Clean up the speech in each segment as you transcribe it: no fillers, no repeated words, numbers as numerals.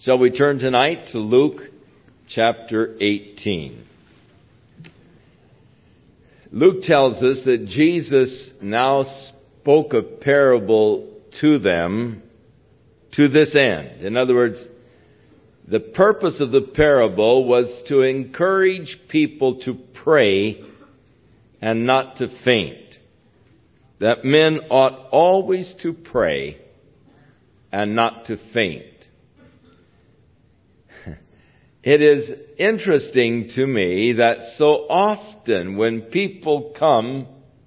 Shall we turn tonight to Luke chapter 18? Luke tells us that Jesus now spoke a parable to them to this end. In other words, the purpose of the parable was to encourage people to pray and not to faint. That men ought always to pray and not to faint. It is interesting to me that so often when people come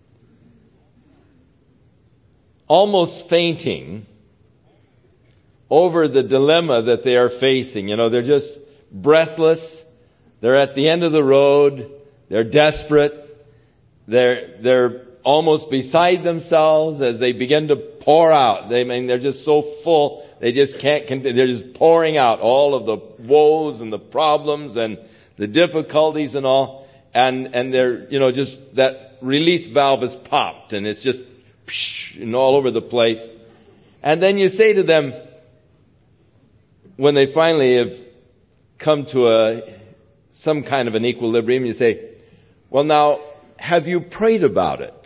almost fainting over the dilemma that they are facing, they're just breathless, they're at the end of the road, they're desperate, they're almost beside themselves as they begin to pour out. They're just so full. They just can't continue. They're just pouring out all of the woes and the problems and the difficulties and all. And they're, just that release valve is popped and it's just all over the place. And then you say to them, when they finally have come to some kind of an equilibrium, you say, well, now, have you prayed about it?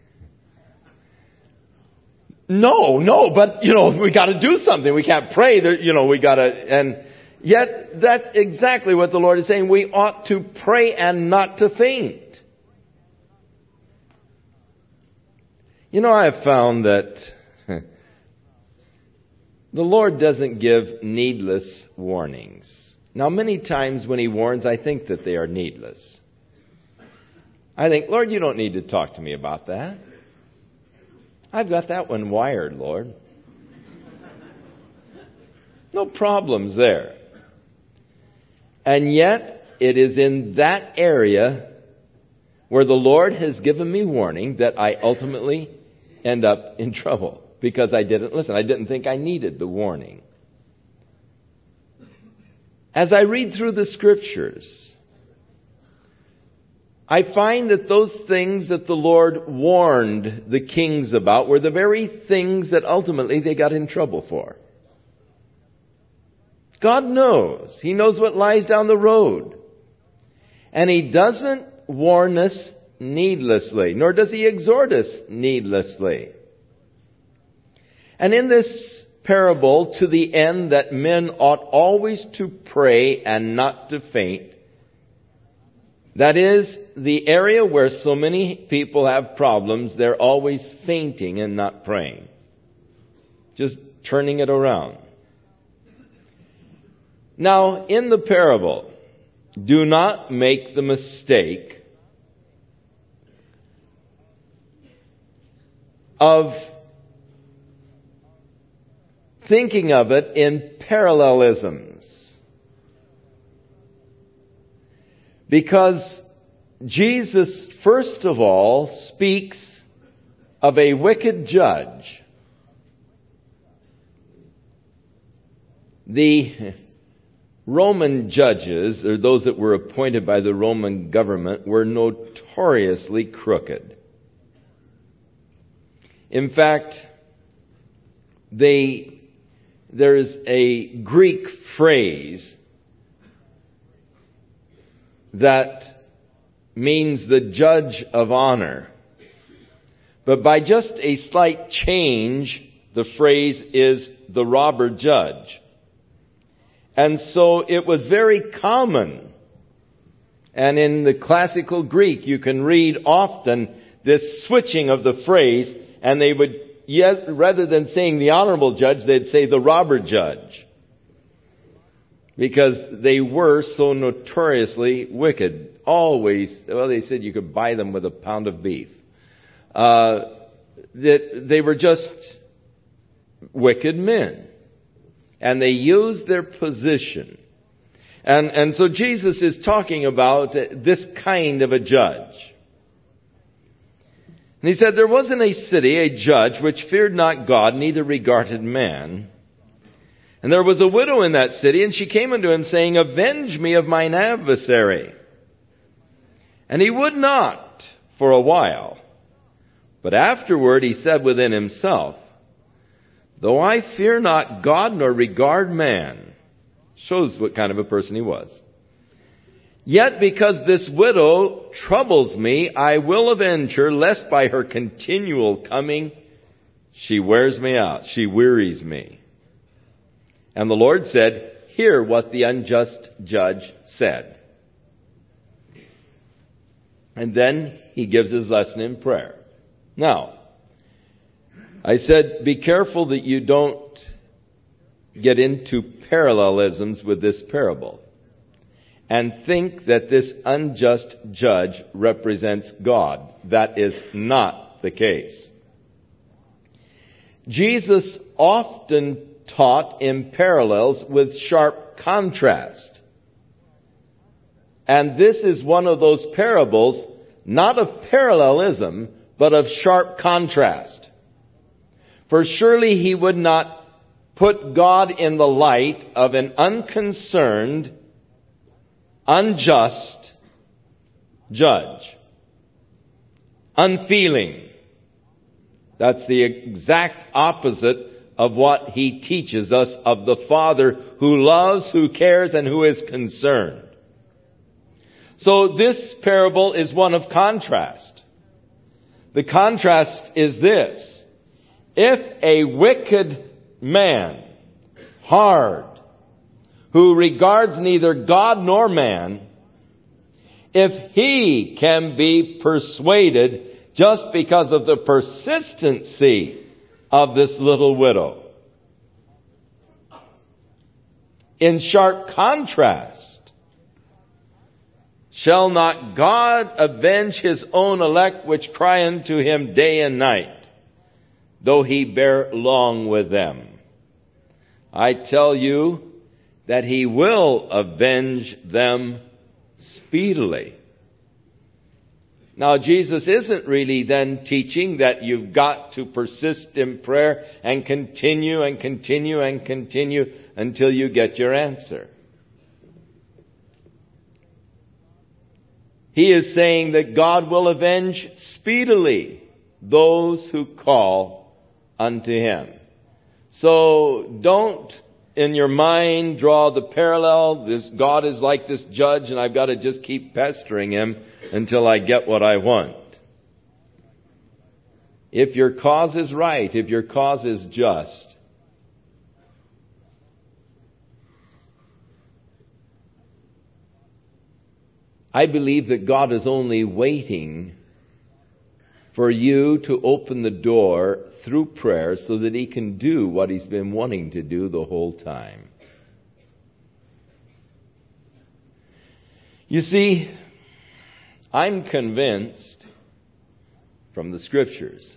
No, but, we got to do something. We can't pray. We got to, and yet that's exactly what the Lord is saying. We ought to pray and not to faint. I have found that the Lord doesn't give needless warnings. Now, many times when He warns, I think that they are needless. I think, Lord, you don't need to talk to me about that. I've got that one wired, Lord. No problems there. And yet, it is in that area where the Lord has given me warning that I ultimately end up in trouble because I didn't listen. I didn't think I needed the warning. As I read through the Scriptures, I find that those things that the Lord warned the kings about were the very things that ultimately they got in trouble for. God knows. He knows what lies down the road. And He doesn't warn us needlessly, nor does He exhort us needlessly. And in this parable, to the end that men ought always to pray and not to faint, that is the area where so many people have problems. They're always fainting and not praying. Just turning it around. Now, in the parable, do not make the mistake of thinking of it in parallelisms. Because Jesus, first of all, speaks of a wicked judge. The Roman judges, or those that were appointed by the Roman government, were notoriously crooked. In fact, there's a Greek phrase that means the judge of honor. But by just a slight change, the phrase is the robber judge. And so it was very common. And in the classical Greek, you can read often this switching of the phrase, and they would, rather than saying the honorable judge, they'd say the robber judge. Because they were so notoriously wicked. Always, they said you could buy them with a pound of beef. That they were just wicked men. And they used their position. And so Jesus is talking about this kind of a judge. And He said, there was in a city a judge which feared not God, neither regarded man. And there was a widow in that city, and she came unto him, saying, avenge me of mine adversary. And he would not for a while. But afterward he said within himself, though I fear not God nor regard man, Shows what kind of a person he was. Yet because this widow troubles me, I will avenge her, lest by her continual coming she wears me out, she wearies me. And the Lord said, hear what the unjust judge said. And then he gives his lesson in prayer. Now, I said, be careful that you don't get into parallelisms with this parable and think that this unjust judge represents God. That is not the case. Jesus often taught in parallels with sharp contrast. And this is one of those parables, not of parallelism, but of sharp contrast. For surely he would not put God in the light of an unconcerned, unjust judge. Unfeeling. That's the exact opposite of what he teaches us of the Father who loves, who cares, and who is concerned. So this parable is one of contrast. The contrast is this. If a wicked man, hard, who regards neither God nor man, if he can be persuaded just because of the persistency of this little widow, in sharp contrast, shall not God avenge his own elect which cry unto him day and night, though he bear long with them? I tell you that he will avenge them speedily. Now, Jesus isn't really then teaching that you've got to persist in prayer and continue and continue and continue until you get your answer. He is saying that God will avenge speedily those who call unto him. So don't in your mind draw the parallel. This God is like this judge and I've got to just keep pestering him until I get what I want. If your cause is right, if your cause is just, I believe that God is only waiting for you to open the door through prayer so that he can do what he's been wanting to do the whole time. You see, I'm convinced from the Scriptures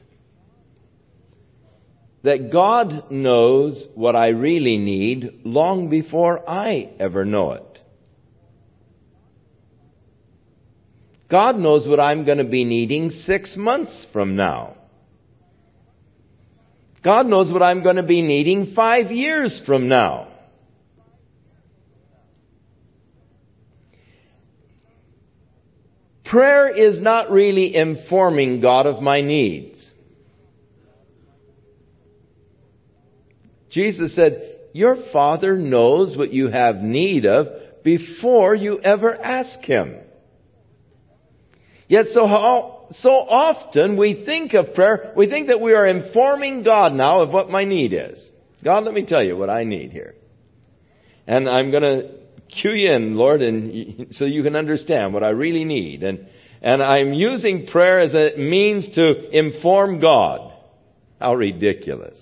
that God knows what I really need long before I ever know it. God knows what I'm going to be needing 6 months from now. God knows what I'm going to be needing 5 years from now. Prayer is not really informing God of my needs. Jesus said, your Father knows what you have need of before you ever ask him. Yet so often we think of prayer, we think that we are informing God now of what my need is. God, let me tell you what I need here. And I'm going to cue you in, Lord, and so you can understand what I really need. And I'm using prayer as a means to inform God. How ridiculous.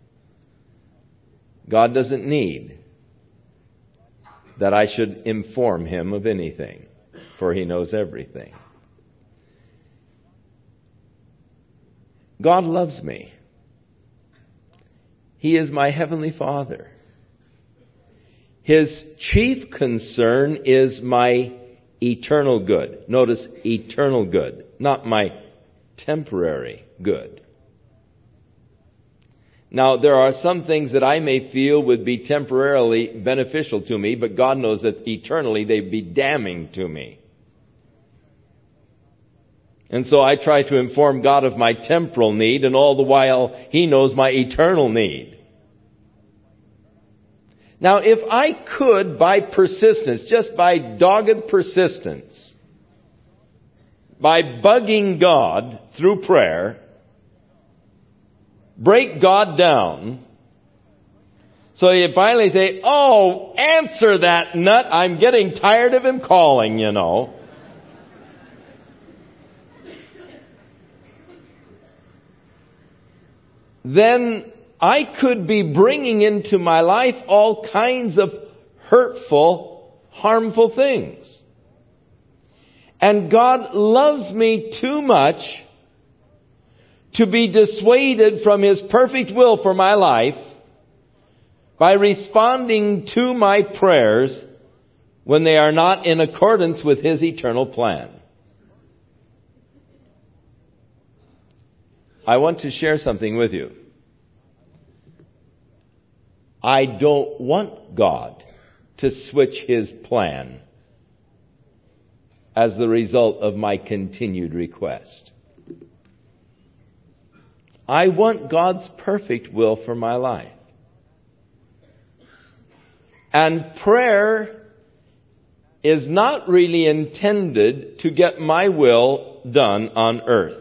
God doesn't need that I should inform him of anything, for he knows everything. God loves me. He is my Heavenly Father. His chief concern is my eternal good. Notice eternal good, not my temporary good. Now, there are some things that I may feel would be temporarily beneficial to me, but God knows that eternally they'd be damning to me. And so I try to inform God of my temporal need, and all the while he knows my eternal need. Now, if I could, by persistence, just by dogged persistence, by bugging God through prayer, break God down, so you finally say, oh, answer that nut, I'm getting tired of him calling, you know. Then I could be bringing into my life all kinds of hurtful, harmful things. And God loves me too much to be dissuaded from His perfect will for my life by responding to my prayers when they are not in accordance with His eternal plan. I want to share something with you. I don't want God to switch His plan as the result of my continued request. I want God's perfect will for my life. And prayer is not really intended to get my will done on earth.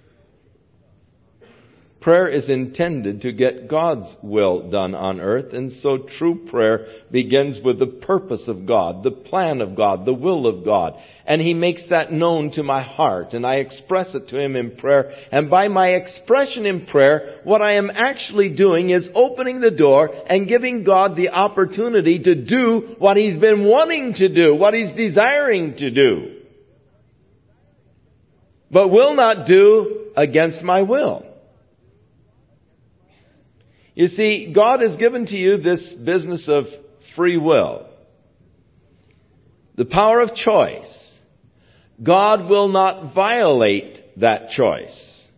Prayer is intended to get God's will done on earth, and so true prayer begins with the purpose of God, the plan of God, the will of God. And He makes that known to my heart, and I express it to Him in prayer. And by my expression in prayer, what I am actually doing is opening the door and giving God the opportunity to do what He's been wanting to do, what He's desiring to do, but will not do against my will. You see, God has given to you this business of free will, the power of choice. God will not violate that choice.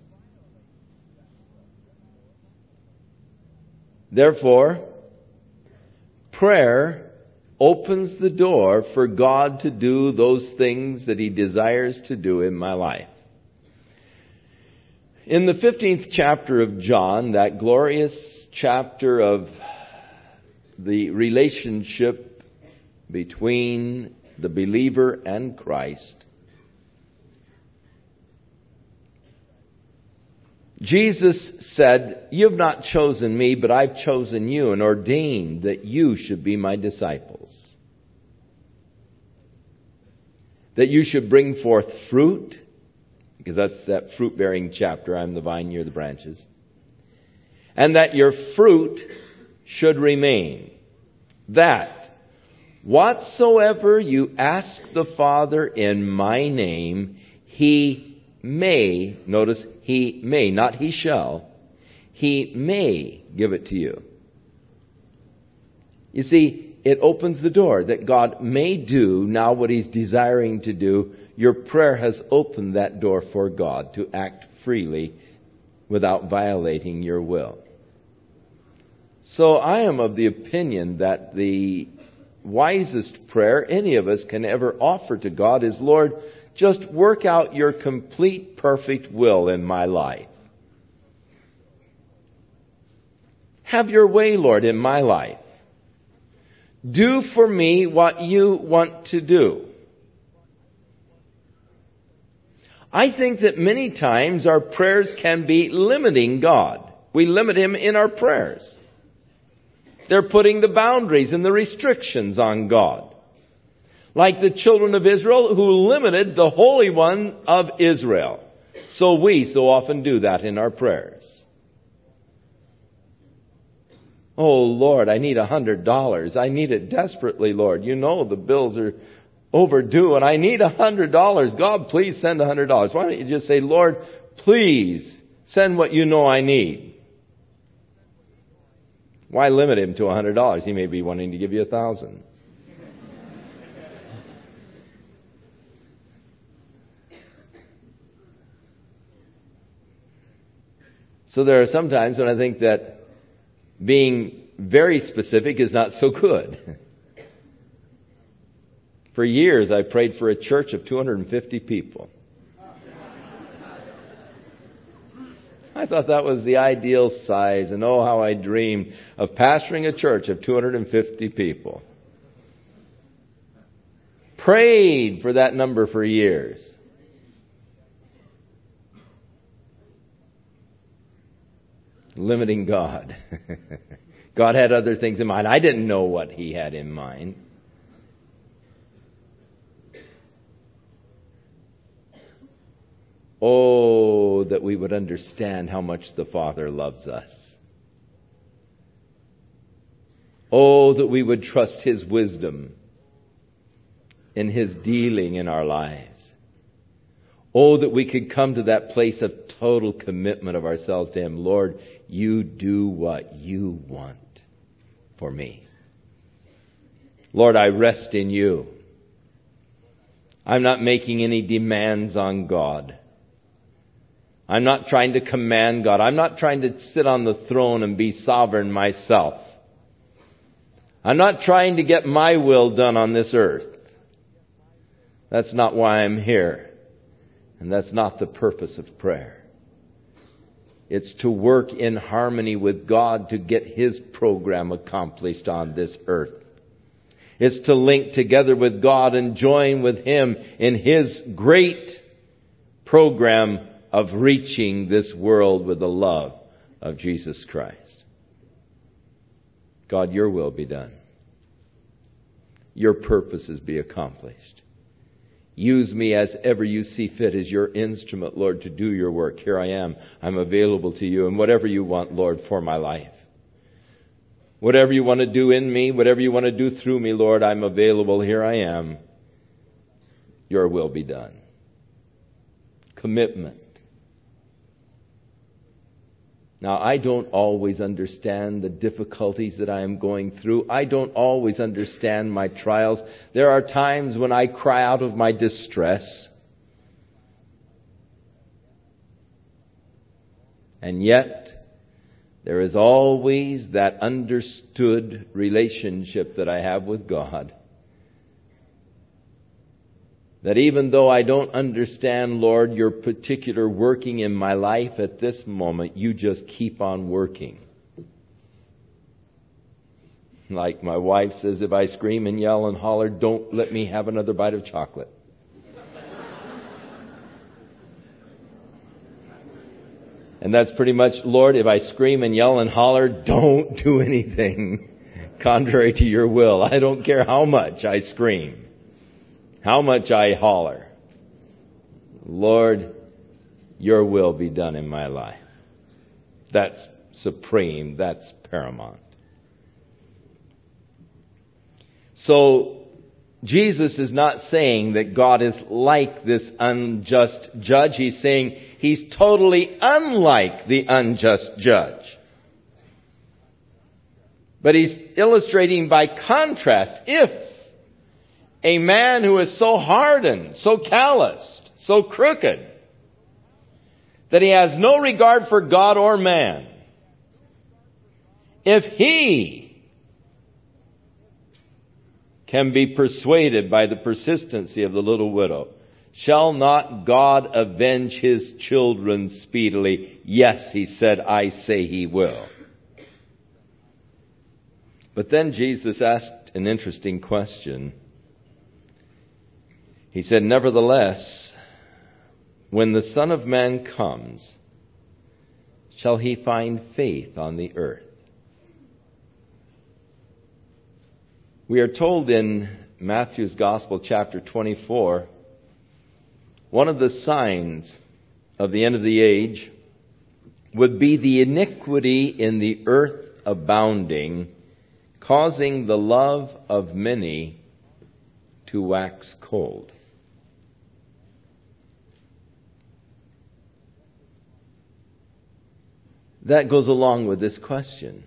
Therefore, prayer opens the door for God to do those things that He desires to do in my life. In the 15th chapter of John, that glorious chapter of the relationship between the believer and Christ, Jesus said, "You have not chosen me, but I've chosen you and ordained that you should be my disciples. That you should bring forth fruit," because that's that fruit-bearing chapter. I'm the vine, you're the branches. "And that your fruit should remain. That whatsoever you ask the Father in my name, He may," notice, He may, not He shall, He may give it to you. You see, it opens the door that God may do now what He's desiring to do. Your prayer has opened that door for God to act freely without violating your will. So I am of the opinion that the wisest prayer any of us can ever offer to God is, "Lord, just work out your complete, perfect will in my life. Have your way, Lord, in my life. Do for me what you want to do." I think that many times our prayers can be limiting God. We limit Him in our prayers. They're putting the boundaries and the restrictions on God. Like the children of Israel who limited the Holy One of Israel. So we so often do that in our prayers. "Oh, Lord, I need $100. I need it desperately, Lord. You know the bills are overdue and I need $100. God, please send $100. Why don't you just say, "Lord, please send what you know I need"? Why limit Him to $100? He may be wanting to give you $1,000. So there are some times when I think that being very specific is not so good. For years, I prayed for a church of 250 people. I thought that was the ideal size, and oh, how I dreamed of pastoring a church of 250 people. Prayed for that number for years. Limiting God. God had other things in mind. I didn't know what He had in mind. Oh, that we would understand how much the Father loves us. Oh, that we would trust His wisdom in His dealing in our lives. Oh, that we could come to that place of total commitment of ourselves to Him. Lord, You do what You want for me. Lord, I rest in You. I'm not making any demands on God. I'm not trying to command God. I'm not trying to sit on the throne and be sovereign myself. I'm not trying to get my will done on this earth. That's not why I'm here. And that's not the purpose of prayer. It's to work in harmony with God to get His program accomplished on this earth. It's to link together with God and join with Him in His great program of reaching this world with the love of Jesus Christ. God, Your will be done. Your purposes be accomplished. Use me as ever You see fit as Your instrument, Lord, to do Your work. Here I am. I'm available to You. And whatever You want, Lord, for my life. Whatever You want to do in me, whatever You want to do through me, Lord, I'm available. Here I am. Your will be done. Commitment. Now, I don't always understand the difficulties that I am going through. I don't always understand my trials. There are times when I cry out of my distress. And yet, there is always that understood relationship that I have with God. That even though I don't understand, Lord, Your particular working in my life at this moment, You just keep on working. Like my wife says, if I scream and yell and holler, don't let me have another bite of chocolate. And that's pretty much, Lord, if I scream and yell and holler, don't do anything contrary to Your will. I don't care how much I scream. How much I holler. Lord, Your will be done in my life. That's supreme. That's paramount. So, Jesus is not saying that God is like this unjust judge. He's saying He's totally unlike the unjust judge. But He's illustrating by contrast, if a man who is so hardened, so calloused, so crooked, that he has no regard for God or man, if he can be persuaded by the persistency of the little widow, shall not God avenge His children speedily? Yes, He said, I say He will. But then Jesus asked an interesting question. He said, nevertheless, when the Son of Man comes, shall He find faith on the earth? We are told in Matthew's Gospel, chapter 24, one of the signs of the end of the age would be the iniquity in the earth abounding, causing the love of many to wax cold. That goes along with this question.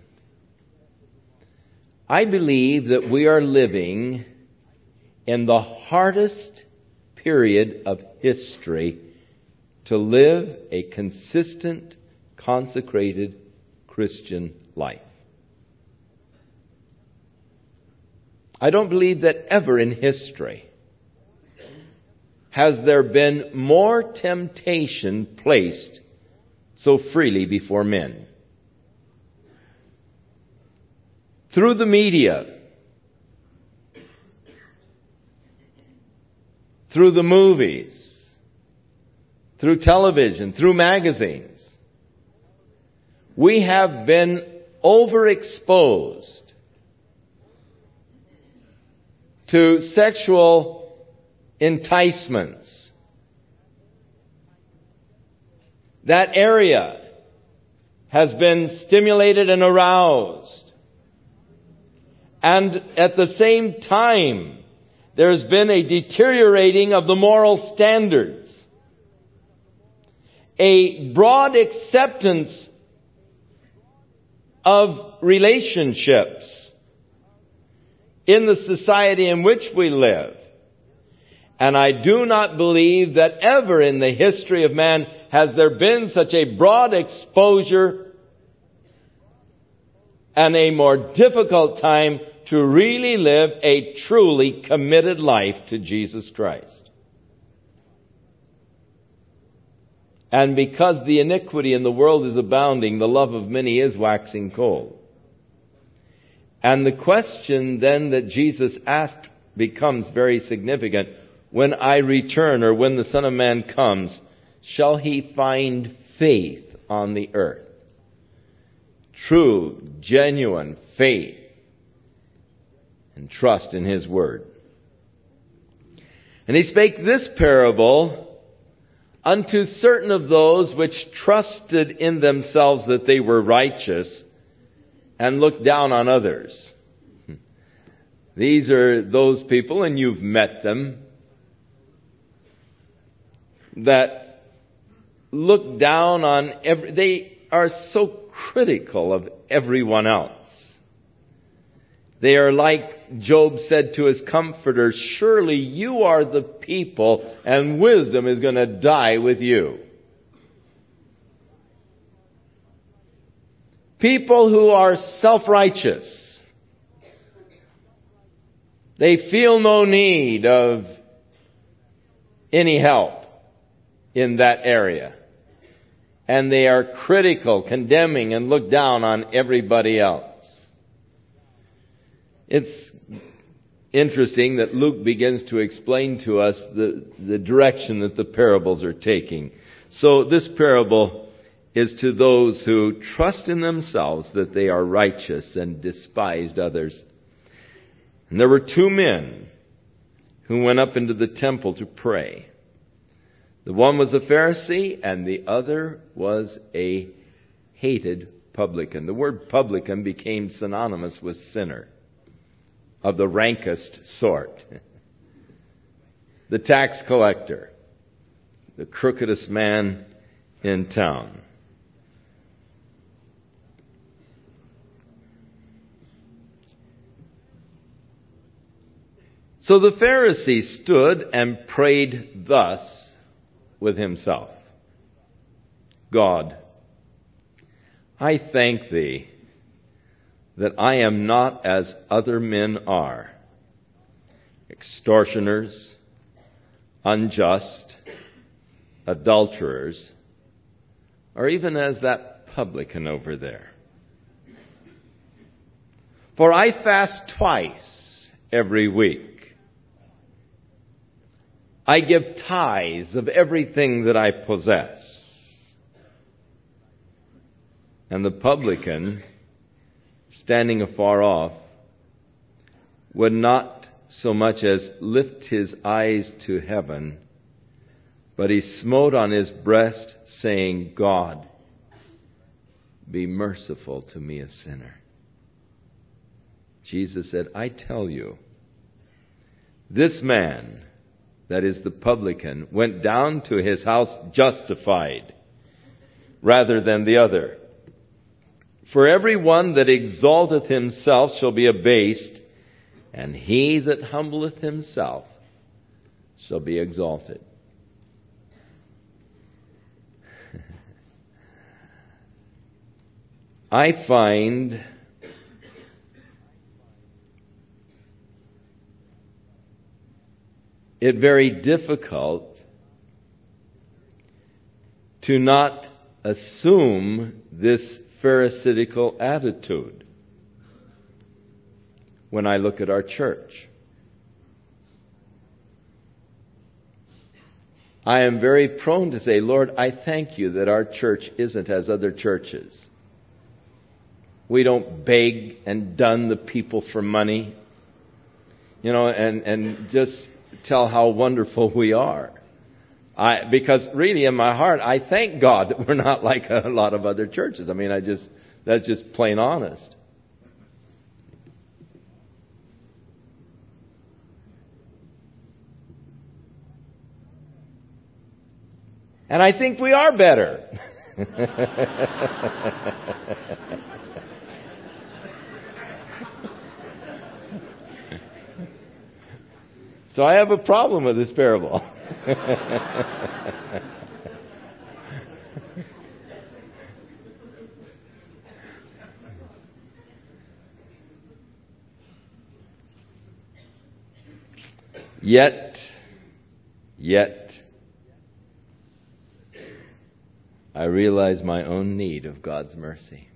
I believe that we are living in the hardest period of history to live a consistent, consecrated Christian life. I don't believe that ever in history has there been more temptation placed so freely before men. Through the media, through the movies, through television, through magazines, we have been overexposed to sexual enticements. That area has been stimulated and aroused. And at the same time, there's been a deteriorating of the moral standards. A broad acceptance of relationships in the society in which we live. And I do not believe that ever in the history of man has there been such a broad exposure and a more difficult time to really live a truly committed life to Jesus Christ. And because the iniquity in the world is abounding, the love of many is waxing cold. And the question then that Jesus asked becomes very significant. When I return, or when the Son of Man comes, shall he find faith on the earth? True, genuine faith and trust in his word. And he spake this parable unto certain of those which trusted in themselves that they were righteous and looked down on others. These are those people, and you've met them, that look down on they are so critical of everyone else. They are like Job said to his comforter, surely you are the people, and wisdom is going to die with you. People who are self-righteous. They feel no need of any help in that area. And they are critical, condemning, and look down on everybody else. It's interesting that Luke begins to explain to us the direction that the parables are taking. So this parable is to those who trust in themselves that they are righteous and despised others. And there were two men who went up into the temple to pray. The one was a Pharisee and the other was a hated publican. The word publican became synonymous with sinner of the rankest sort. The tax collector, the crookedest man in town. So the Pharisee stood and prayed thus with himself. God, I thank thee that I am not as other men are, extortioners, unjust, adulterers, or even as that publican over there. For I fast twice every week. I give tithes of everything that I possess. And the publican, standing afar off, would not so much as lift his eyes to heaven, but he smote on his breast, saying, God, be merciful to me, a sinner. Jesus said, I tell you, this man, that is the publican, went down to his house justified rather than the other. For every one that exalteth himself shall be abased, and he that humbleth himself shall be exalted. I find it very difficult to not assume this pharisaical attitude when I look at our church. I am very prone to say, Lord, I thank you that our church isn't as other churches. We don't beg and dun the people for money, and just tell how wonderful we are. Because really in my heart, I thank God that we're not like a lot of other churches. I mean, that's just plain honest. And I think we are better. So I have a problem with this parable. Yet, I realize my own need of God's mercy.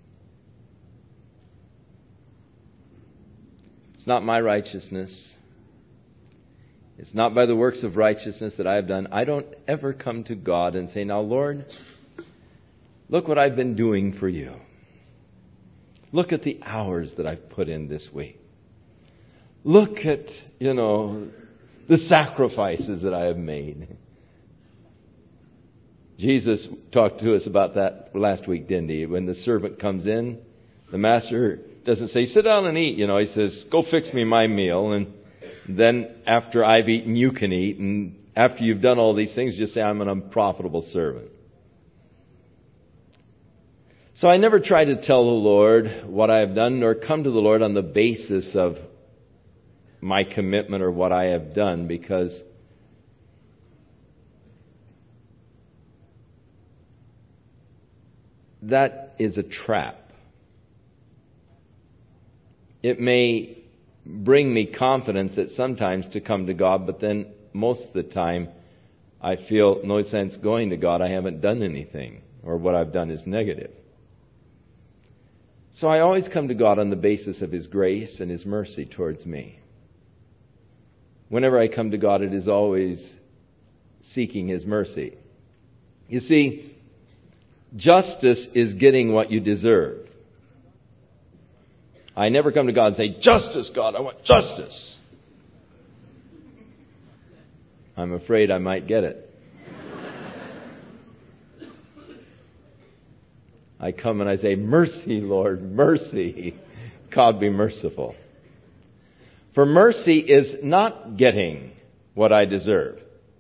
It's not my righteousness. It's not by the works of righteousness that I have done. I don't ever come to God and say, now, Lord, look what I've been doing for you. Look at the hours that I've put in this week. Look at, the sacrifices that I have made. Jesus talked to us about that last week, didn't he? When the servant comes in, the master doesn't say, sit down and eat. He says, go fix me my meal. And then after I've eaten, you can eat. And after you've done all these things, just say, I'm an unprofitable servant. So I never try to tell the Lord what I have done, nor come to the Lord on the basis of my commitment or what I have done, because that is a trap. It may bring me confidence at sometimes to come to God, but then most of the time I feel no sense going to God. I haven't done anything, or what I've done is negative. So I always come to God on the basis of His grace and His mercy towards me. Whenever I come to God, it is always seeking His mercy. You see, justice is getting what you deserve. I never come to God and say, justice, God, I want justice. I'm afraid I might get it. I come and I say, mercy, Lord, mercy. God be merciful. For mercy is not getting what I deserve.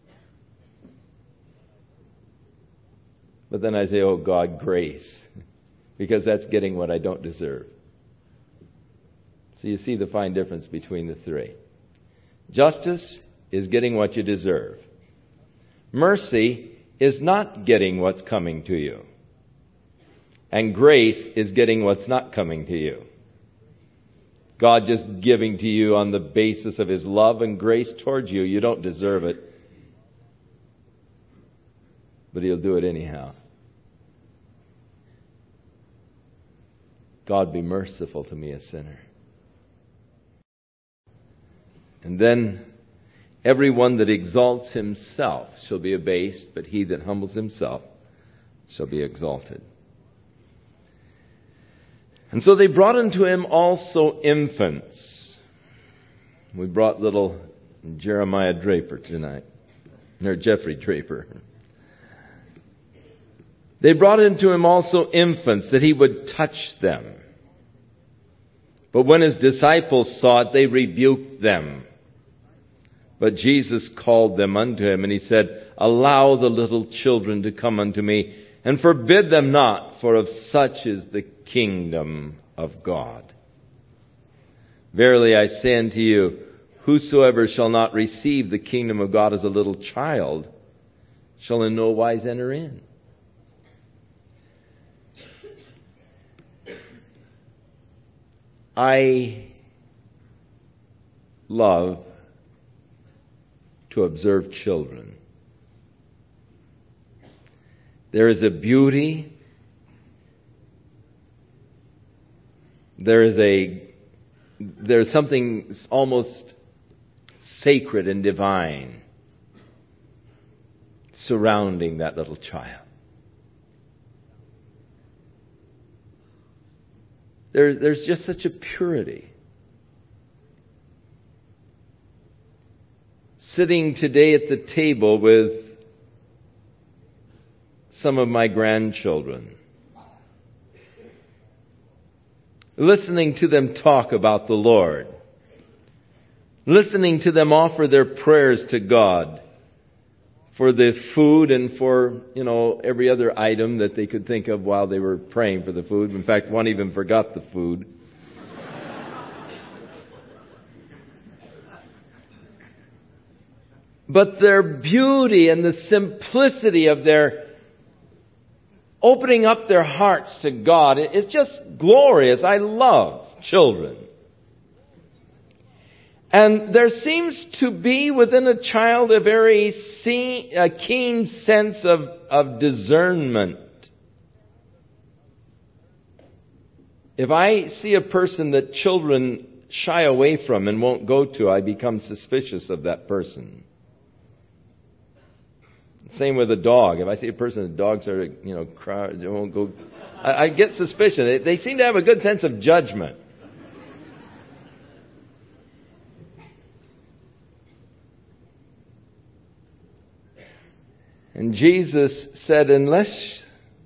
But then I say, oh God, grace. Because that's getting what I don't deserve. So you see the fine difference between the three. Justice is getting what you deserve. Mercy is not getting what's coming to you. And grace is getting what's not coming to you. God just giving to you on the basis of His love and grace towards you. You don't deserve it. But He'll do it anyhow. God be merciful to me, a sinner. And then, everyone that exalts himself shall be abased, but he that humbles himself shall be exalted. And so they brought unto him also infants. We brought little Jeremiah Draper tonight. Or Jeffrey Draper. They brought unto him also infants, that he would touch them. But when his disciples saw it, they rebuked them. But Jesus called them unto him, and he said, allow the little children to come unto me, and forbid them not, for of such is the kingdom of God. Verily I say unto you, whosoever shall not receive the kingdom of God as a little child, shall in no wise enter in. I love to observe children. There is a beauty there's something almost sacred and divine surrounding that little child. There's just such a purity. Sitting today at the table with some of my grandchildren, listening to them talk about the Lord, listening to them offer their prayers to God for the food and for, every other item that they could think of while they were praying for the food. In fact, one even forgot the food. But their beauty and the simplicity of their opening up their hearts to God, it's just glorious. I love children. And there seems to be within a child a very keen sense of discernment. If I see a person that children shy away from and won't go to, I become suspicious of that person. Same with a dog. If I see a person that dogs are, cry, they won't go. I get suspicion. They seem to have a good sense of judgment. And Jesus said, unless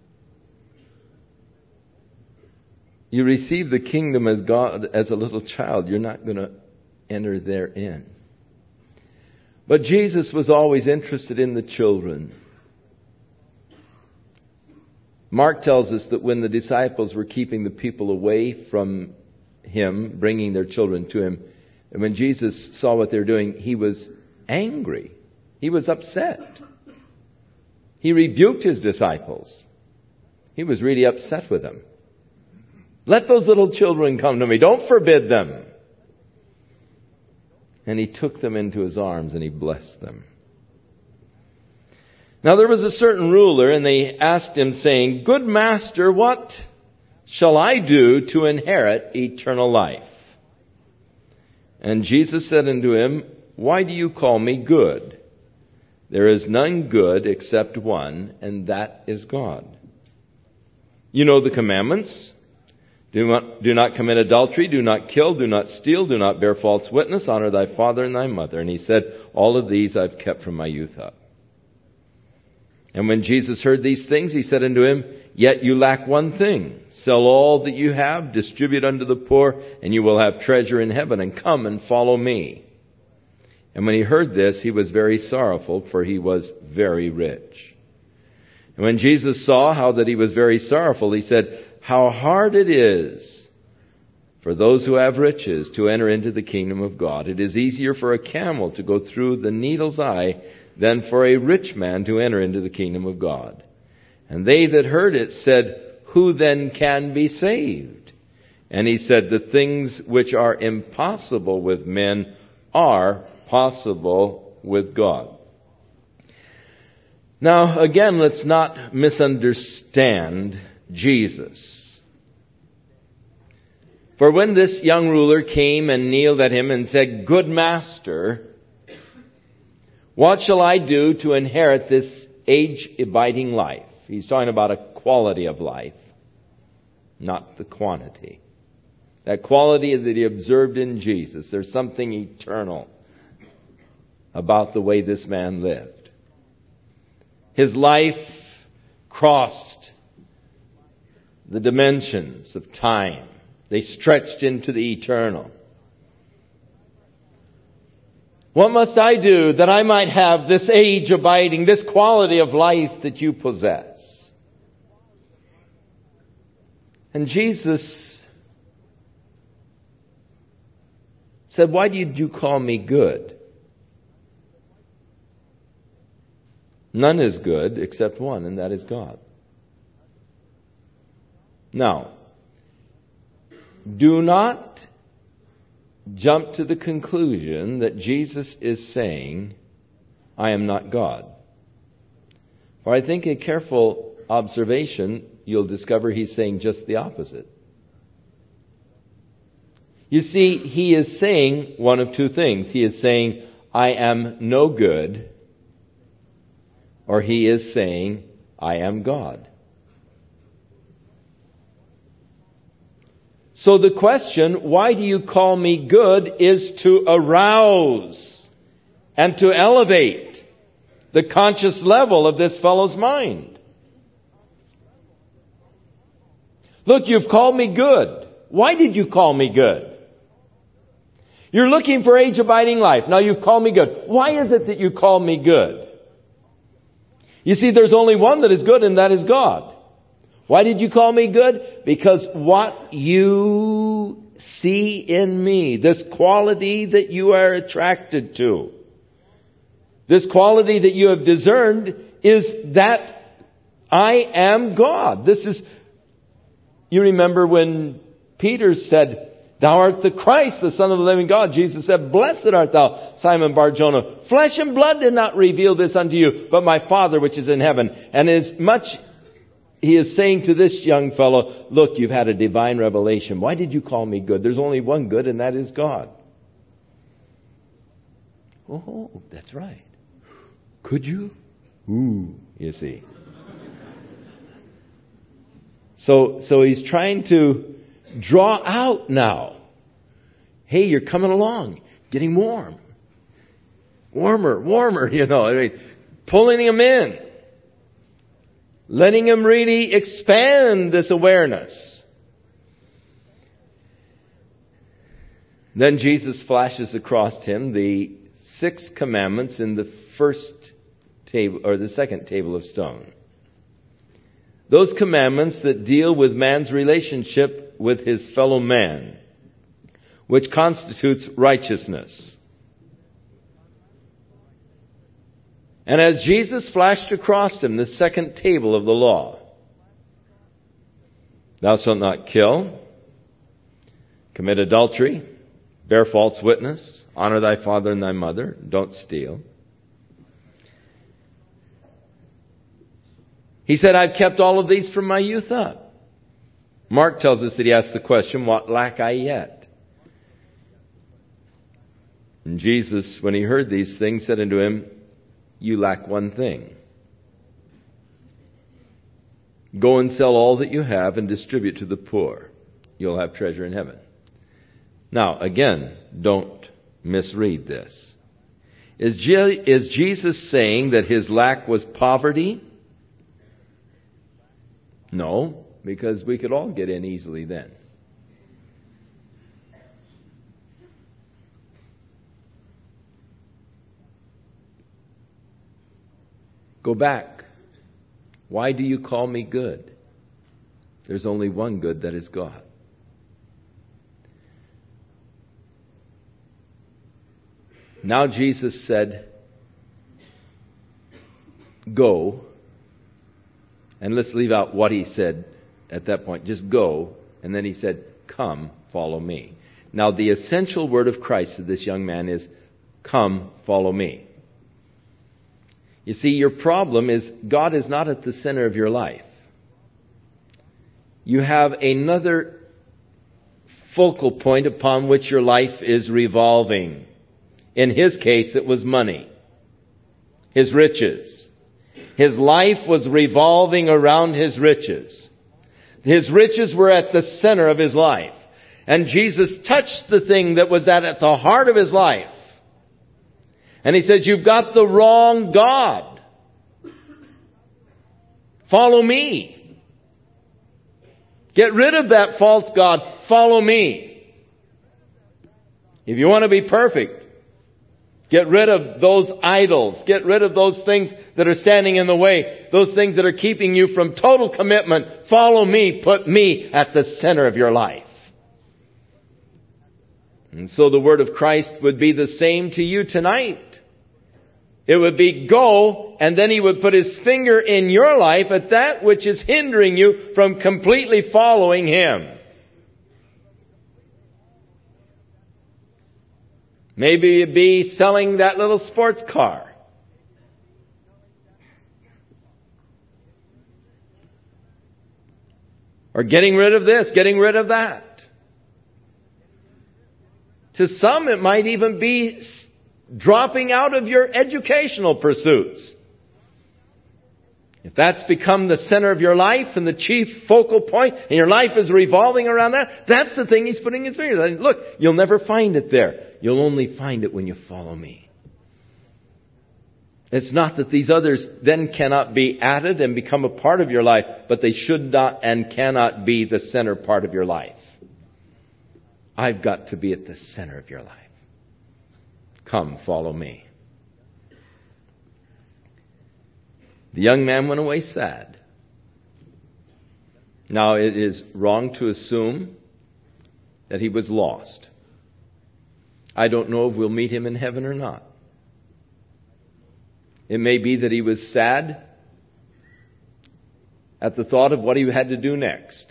you receive the kingdom as God, as a little child, you're not going to enter therein. But Jesus was always interested in the children. Mark tells us that when the disciples were keeping the people away from Him, bringing their children to Him, and when Jesus saw what they were doing, He was angry. He was upset. He rebuked His disciples. He was really upset with them. Let those little children come to me. Don't forbid them. And He took them into His arms and He blessed them. Now there was a certain ruler, and they asked him, saying, Good master, what shall I do to inherit eternal life? And Jesus said unto him, Why do you call me good? There is none good except one, and that is God. You know the commandments. Do not commit adultery, do not kill, do not steal, do not bear false witness, honor thy father and thy mother. And he said, All of these I've kept from my youth up. And when Jesus heard these things, he said unto him, Yet you lack one thing. Sell all that you have, distribute unto the poor, and you will have treasure in heaven, and come and follow me. And when he heard this, he was very sorrowful, for he was very rich. And when Jesus saw how that he was very sorrowful, he said, How hard it is for those who have riches to enter into the kingdom of God. It is easier for a camel to go through the needle's eye than for a rich man to enter into the kingdom of God. And they that heard it said, Who then can be saved? And he said, The things which are impossible with men are possible with God. Now, again, let's not misunderstand Jesus. For when this young ruler came and kneeled at him and said, Good master, what shall I do to inherit this age-abiding life? He's talking about a quality of life, not the quantity. That quality that he observed in Jesus. There's something eternal about the way this man lived. His life crossed the dimensions of time. They stretched into the eternal. What must I do that I might have this age abiding, this quality of life that you possess? And Jesus said, Why did you call me good? None is good except one, and that is God. Now, do not jump to the conclusion that Jesus is saying, I am not God. For I think a careful observation, you'll discover he's saying just the opposite. You see, he is saying one of two things. He is saying, I am no good, or he is saying, I am God. So the question, why do you call me good, is to arouse and to elevate the conscious level of this fellow's mind. Look, you've called me good. Why did you call me good? You're looking for age-abiding life. Now you've called me good. Why is it that you call me good? You see, there's only one that is good, and that is God. Why did you call me good? Because what you see in me, this quality that you are attracted to, this quality that you have discerned, is that I am God. You remember when Peter said, Thou art the Christ, the Son of the living God. Jesus said, Blessed art thou, Simon Bar-Jonah. Flesh and blood did not reveal this unto you, but my Father which is in heaven. And as much he is saying to this young fellow, look, you've had a divine revelation. Why did you call me good? There's only one good, and that is God. Oh, that's right. Could you? Ooh, you see. So he's trying to draw out now. Hey, you're coming along, getting warm. Warmer, pulling him in. Letting him really expand this awareness. Then Jesus flashes across him the 6 commandments in the first table, or the second table of stone. Those commandments that deal with man's relationship with his fellow man, which constitutes righteousness. And as Jesus flashed across him the second table of the law, thou shalt not kill, commit adultery, bear false witness, honor thy father and thy mother, don't steal. He said, I've kept all of these from my youth up. Mark tells us that he asked the question, what lack I yet? And Jesus, when he heard these things, said unto him, you lack one thing. Go and sell all that you have and distribute to the poor. You'll have treasure in heaven. Now, again, don't misread this. Is Jesus saying that his lack was poverty? No, because we could all get in easily then. Go back. Why do you call me good? There's only one good, that is God. Now Jesus said, go. And let's leave out what he said at that point. Just go. And then he said, come, follow me. Now the essential word of Christ to this young man is, come, follow me. You see, your problem is God is not at the center of your life. You have another focal point upon which your life is revolving. In his case, it was money. His riches. His life was revolving around his riches. His riches were at the center of his life. And Jesus touched the thing that was at the heart of his life. And he said, you've got the wrong God. Follow me. Get rid of that false God. Follow me. If you want to be perfect, get rid of those idols. Get rid of those things that are standing in the way. Those things that are keeping you from total commitment. Follow me. Put me at the center of your life. And so the word of Christ would be the same to you tonight. It would be go, and then he would put his finger in your life at that which is hindering you from completely following him. Maybe it'd be selling that little sports car. Or getting rid of this, getting rid of that. To some, it might even be dropping out of your educational pursuits. If that's become the center of your life and the chief focal point, and your life is revolving around that, that's the thing He's putting His fingers on. Look, you'll never find it there. You'll only find it when you follow me. It's not that these others then cannot be added and become a part of your life, but they should not and cannot be the center part of your life. I've got to be at the center of your life. Come, follow me. The young man went away sad. Now, it is wrong to assume that he was lost. I don't know if we'll meet him in heaven or not. It may be that he was sad at the thought of what he had to do next.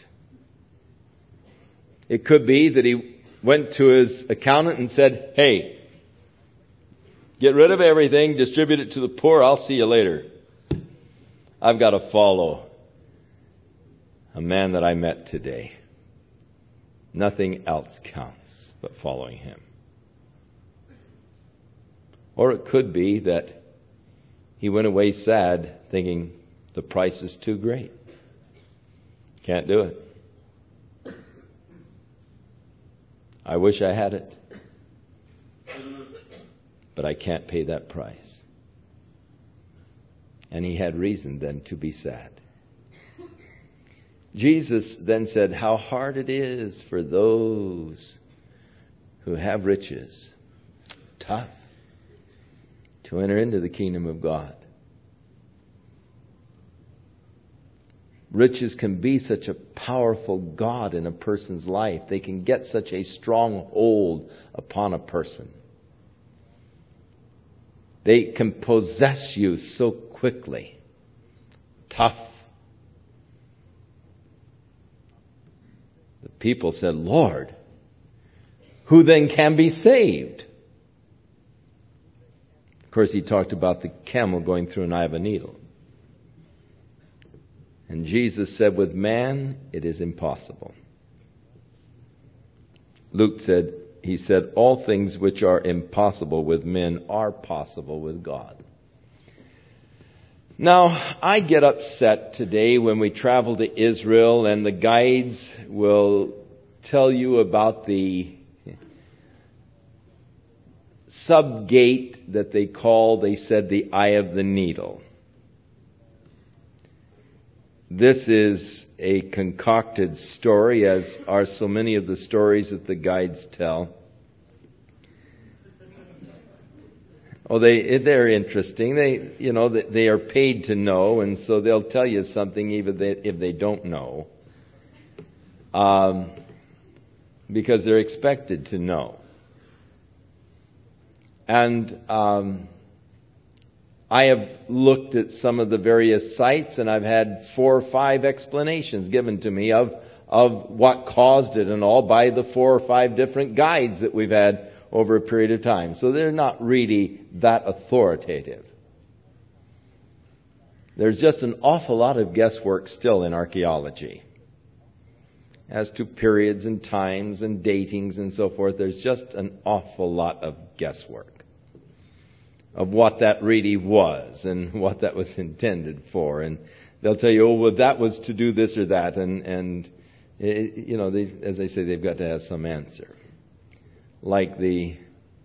It could be that he went to his accountant and said, hey, get rid of everything, distribute it to the poor, I'll see you later. I've got to follow a man that I met today. Nothing else counts but following him. Or it could be that he went away sad, thinking the price is too great. Can't do it. I wish I had it. But I can't pay that price. And he had reason then to be sad. Jesus then said, how hard it is for those who have riches. Tough. To enter into the kingdom of God. Riches can be such a powerful God in a person's life. They can get such a strong hold upon a person. They can possess you so quickly. Tough. The people said, Lord, who then can be saved? Of course, he talked about the camel going through an eye of a needle. And Jesus said, with man, it is impossible. Luke said, he said, all things which are impossible with men are possible with God. Now, I get upset today when we travel to Israel and the guides will tell you about the sub-gate that they said the eye of the needle. This is a concocted story, as are so many of the stories that the guides tell. Oh, they're interesting. They are paid to know, and so they'll tell you something even if they don't know, because they're expected to know. And I have looked at some of the various sites, and I've had 4 or 5 explanations given to me of what caused it and all by the 4 or 5 different guides that we've had over a period of time. So they're not really that authoritative. There's just an awful lot of guesswork still in archaeology. As to periods and times and datings and so forth, there's just an awful lot of guesswork of what that really was and what that was intended for. And they'll tell you, oh, well, that was to do this or that. And as I say, they've got to have some answer. Like the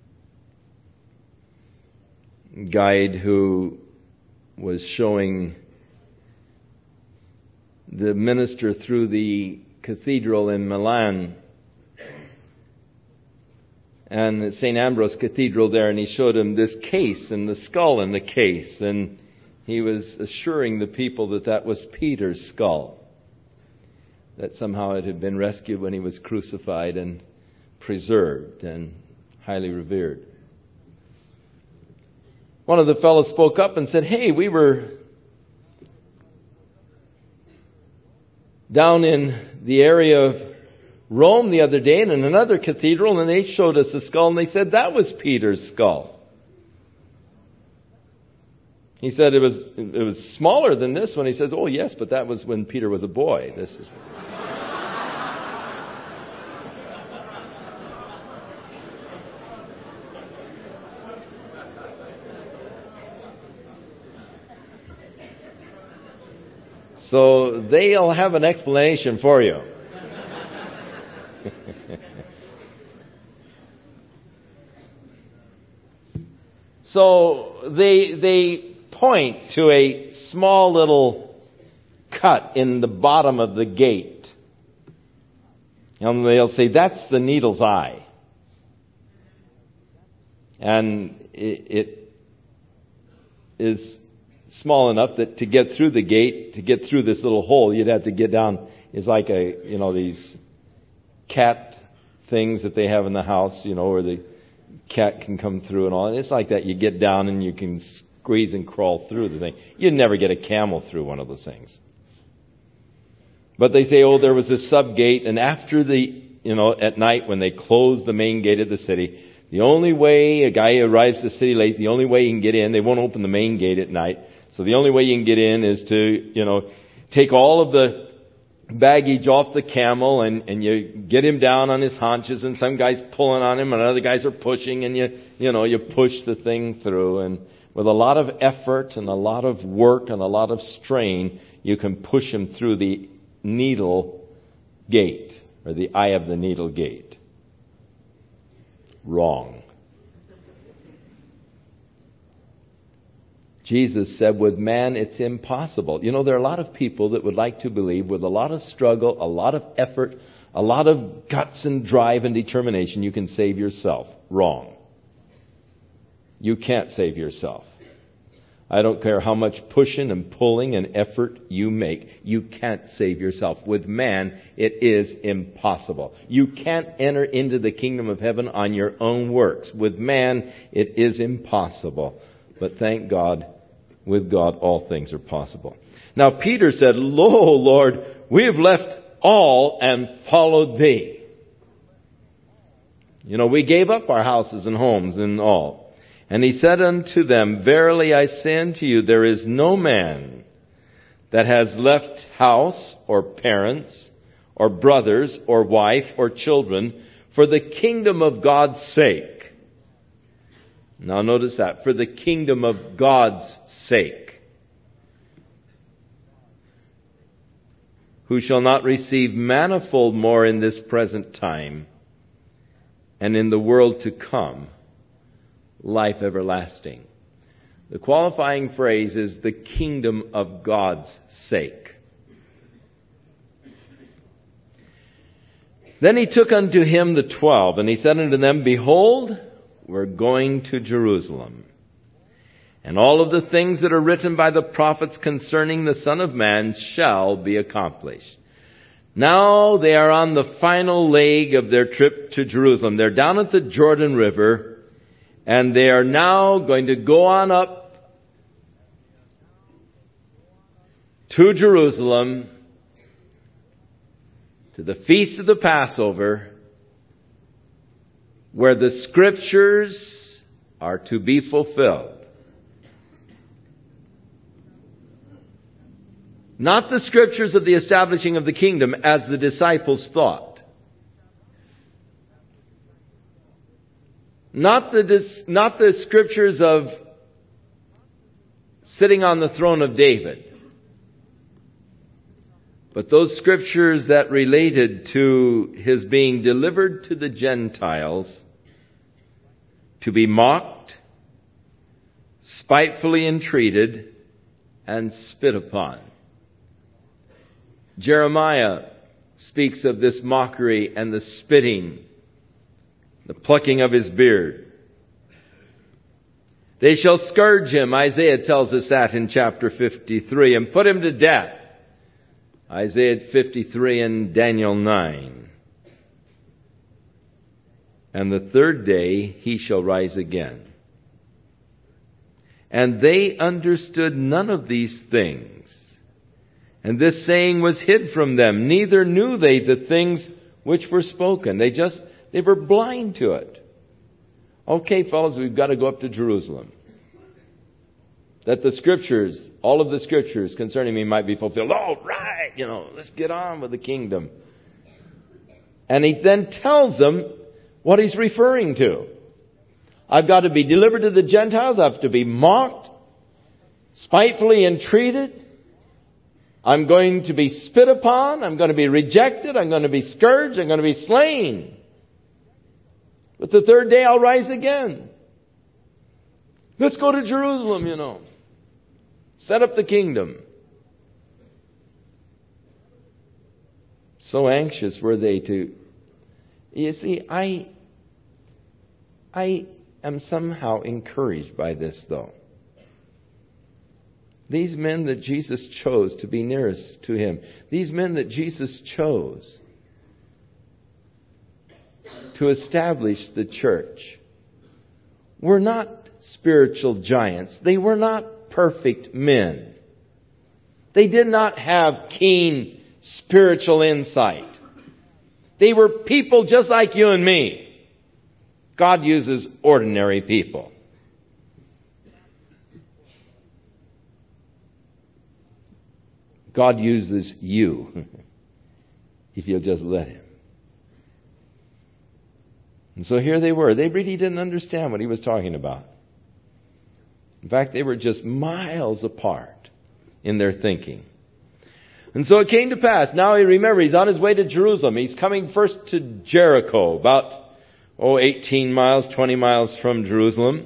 guide who was showing the minister through the cathedral in Milan, and St. Ambrose Cathedral there, and he showed him this case and the skull in the case, and he was assuring the people that was Peter's skull, that somehow it had been rescued when he was crucified and preserved and highly revered. One of the fellows spoke up and said, hey, we were down in the area of Rome the other day in another cathedral, and they showed us a skull, and they said that was Peter's skull. He said it was smaller than this one. He says, oh yes, but that was when Peter was a boy. This is So they'll have an explanation for you. So they point to a small little cut in the bottom of the gate. And they'll say, that's the needle's eye. And it is small enough that to get through the gate, to get through this little hole, you'd have to get down. It's like these cat things that they have in the house, where the cat can come through and all. And it's like that. You get down and you can squeeze and crawl through the thing. You'd never get a camel through one of those things. But they say, there was this sub-gate, and after at night when they close the main gate of the city, the only way a guy arrives to the city late, the only way he can get in, they won't open the main gate at night, so the only way you can get in is to, take all of the baggage off the camel and you get him down on his haunches, and some guy's pulling on him and other guys are pushing, and you push the thing through, and with a lot of effort and a lot of work and a lot of strain, you can push him through the needle gate, or the eye of the needle gate. Wrong. Jesus said, with man it's impossible. There are a lot of people that would like to believe with a lot of struggle, a lot of effort, a lot of guts and drive and determination, you can save yourself. Wrong. You can't save yourself. I don't care how much pushing and pulling and effort you make. You can't save yourself. With man, it is impossible. You can't enter into the kingdom of heaven on your own works. With man, it is impossible. But thank God, with God, all things are possible. Now, Peter said, Lo, Lord, we have left all and followed thee. We gave up our houses and homes and all. And he said unto them, Verily I say unto you, there is no man that has left house or parents or brothers or wife or children for the kingdom of God's sake. Now notice that, for the kingdom of God's sake, who shall not receive manifold more in this present time, and in the world to come, life everlasting. The qualifying phrase is the kingdom of God's sake. Then he took unto him the 12, and he said unto them, Behold, we're going to Jerusalem. And all of the things that are written by the prophets concerning the Son of Man shall be accomplished. Now they are on the final leg of their trip to Jerusalem. They're down at the Jordan River, and they are now going to go on up to Jerusalem, to the Feast of the Passover, where the Scriptures are to be fulfilled. Not the Scriptures of the establishing of the kingdom as the disciples thought. Not the Scriptures of sitting on the throne of David, but those Scriptures that related to His being delivered to the Gentiles to be mocked, spitefully entreated, and spit upon. Jeremiah speaks of this mockery and the spitting, the plucking of his beard. They shall scourge him, Isaiah tells us that in chapter 53, and put him to death. Isaiah 53 and Daniel 9. And the third day he shall rise again. And they understood none of these things. And this saying was hid from them. Neither knew they the things which were spoken. They were blind to it. Okay, fellas, we've got to go up to Jerusalem. That the Scriptures, all of the Scriptures concerning me might be fulfilled. All right, let's get on with the kingdom. And he then tells them what he's referring to. I've got to be delivered to the Gentiles. I have to be mocked, spitefully entreated, I'm going to be spit upon. I'm going to be rejected. I'm going to be scourged. I'm going to be slain. But the third day I'll rise again. Let's go to Jerusalem, Set up the kingdom. So anxious were they to... You see, I am somehow encouraged by this, though. These men that Jesus chose to be nearest to Him, these men that Jesus chose to establish the church, were not spiritual giants. They were not perfect men. They did not have keen spiritual insight. They were people just like you and me. God uses ordinary people. God uses you if you'll just let Him. And so here they were. They really didn't understand what He was talking about. In fact, they were just miles apart in their thinking. And so it came to pass. Now remember, he's on his way to Jerusalem. He's coming first to Jericho, about 18 miles, 20 miles from Jerusalem.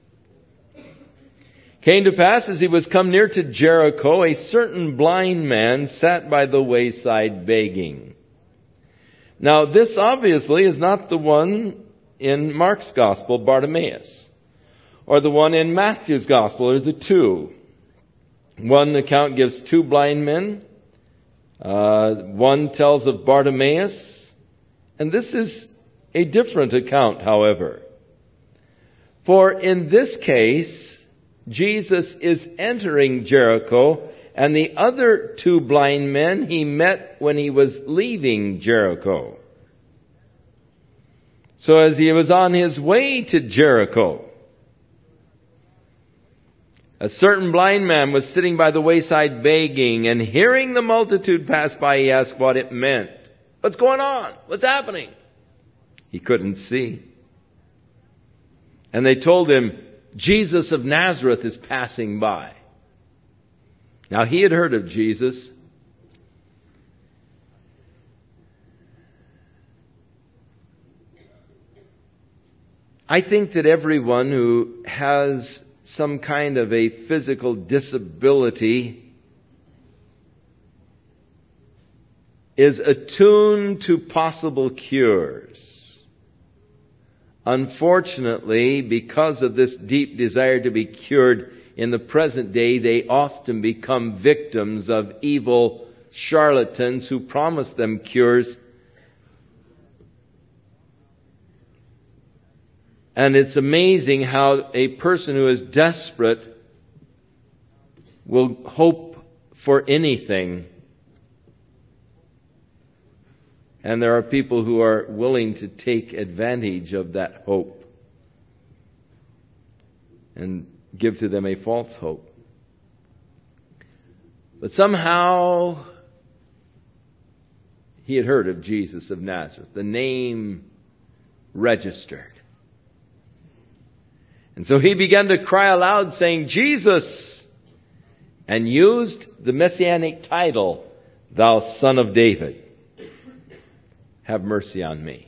Came to pass, as he was come near to Jericho, a certain blind man sat by the wayside begging. Now this obviously is not the one in Mark's Gospel, Bartimaeus, or the one in Matthew's Gospel, or the two. One account gives two blind men. One tells of Bartimaeus. And this is a different account, however. For in this case, Jesus is entering Jericho, and the other two blind men He met when He was leaving Jericho. So as He was on His way to Jericho, a certain blind man was sitting by the wayside begging, and hearing the multitude pass by, he asked what it meant. What's going on? What's happening? He couldn't see. And they told him, Jesus of Nazareth is passing by. Now he had heard of Jesus. I think that everyone who has some kind of a physical disability is attuned to possible cures. Unfortunately, because of this deep desire to be cured in the present day, they often become victims of evil charlatans who promise them cures. And it's amazing how a person who is desperate will hope for anything. And there are people who are willing to take advantage of that hope and give to them a false hope. But somehow he had heard of Jesus of Nazareth. The name registered. And so he began to cry aloud, saying, Jesus! And used the messianic title, Thou Son of David, have mercy on me.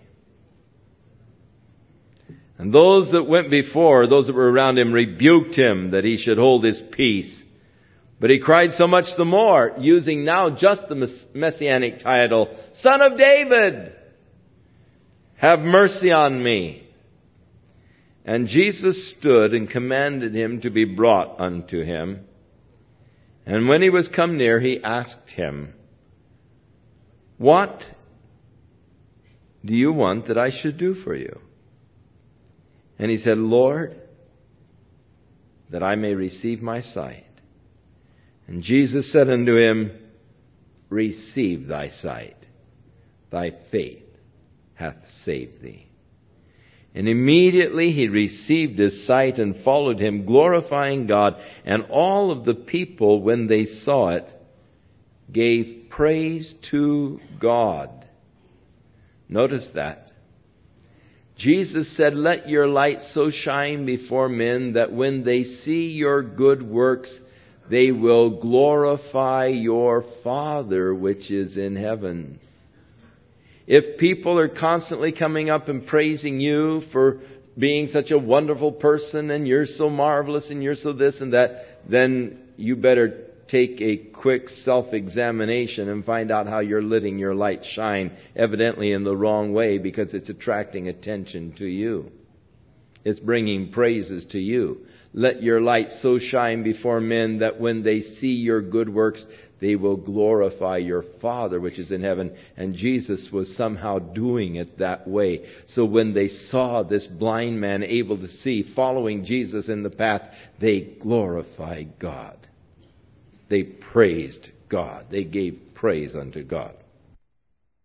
And those that went before, those that were around him, rebuked him that he should hold his peace. But he cried so much the more, using now just the messianic title, Son of David, have mercy on me. And Jesus stood and commanded him to be brought unto him. And when he was come near, he asked him, What do you want that I should do for you? And he said, Lord, that I may receive my sight. And Jesus said unto him, Receive thy sight. Thy faith hath saved thee. And immediately he received his sight and followed him, glorifying God. And all of the people, when they saw it, gave praise to God. Notice that. Jesus said, Let your light so shine before men that when they see your good works, they will glorify your Father which is in heaven. If people are constantly coming up and praising you for being such a wonderful person and you're so marvelous and you're so this and that, then you better take a quick self-examination and find out how you're letting your light shine, evidently in the wrong way, because it's attracting attention to you. It's bringing praises to you. Let your light so shine before men that when they see your good works, they will glorify your Father which is in heaven. And Jesus was somehow doing it that way. So when they saw this blind man able to see, following Jesus in the path, they glorified God. They praised God. They gave praise unto God.